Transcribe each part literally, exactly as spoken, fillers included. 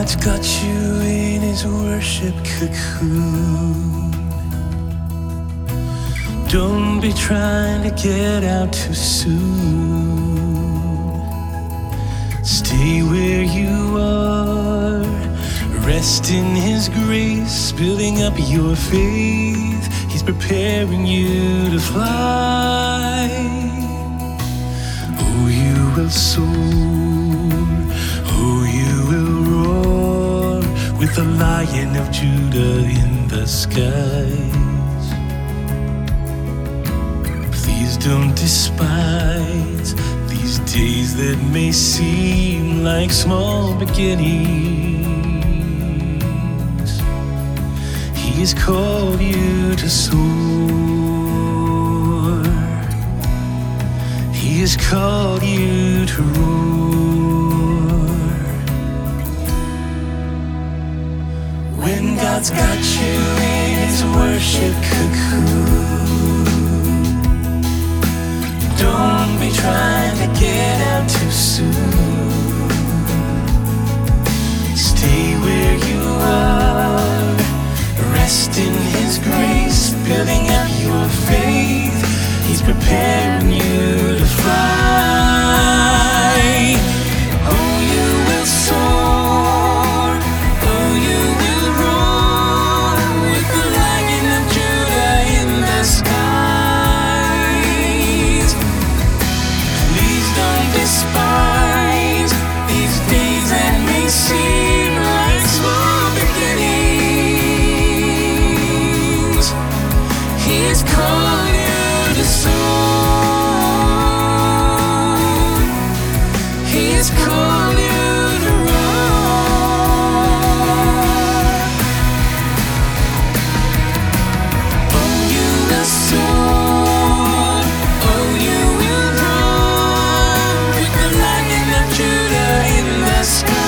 God's got you in his worship cocoon. Don't be trying to get out too soon. Stay where you are, rest in his grace, building up your faith. He's preparing you to fly. Oh, you will soar, oh, you will roar with the Lion of Judah in the skies. Please don't despise these days that may seem like small beginnings. He has called you to soar. He has called you to roar. When God's got you in his worship cocoon, don't be trying to get out too soon. Stay where you are, rest in his grace, building up your faith. He's preparing you to fly. Oh, you will soar, oh, you will roar with the Lion of Judah in the skies. Please don't despise these days that may seem like small beginnings. He has called you to soar. He has called you to roar. Oh, you will soar, oh, you will roar with the Lion of Judah in the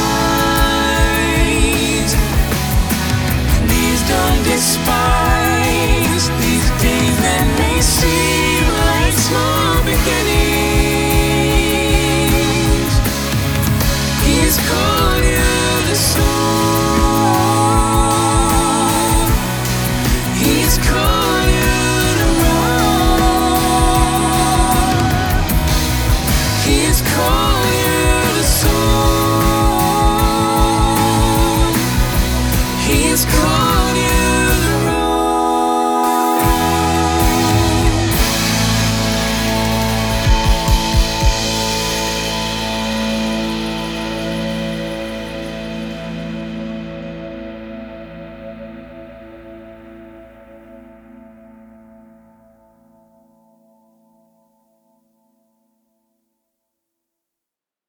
skies. Please don't despise these days that may seem like small beginnings. He's called you to soar. He's called